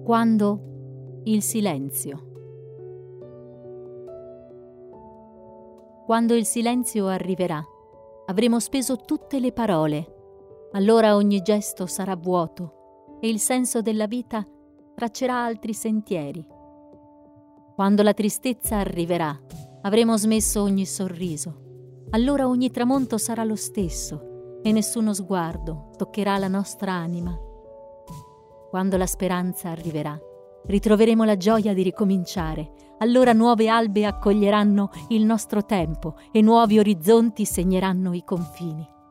Quando il silenzio. Quando il silenzio arriverà, avremo speso tutte le parole, allora ogni gesto sarà vuoto e il senso della vita traccerà altri sentieri. Quando la tristezza arriverà, avremo smesso ogni sorriso, allora ogni tramonto sarà lo stesso e nessuno sguardo toccherà la nostra anima. Quando la speranza arriverà, ritroveremo la gioia di ricominciare, allora nuove albe accoglieranno il nostro tempo e nuovi orizzonti segneranno i confini.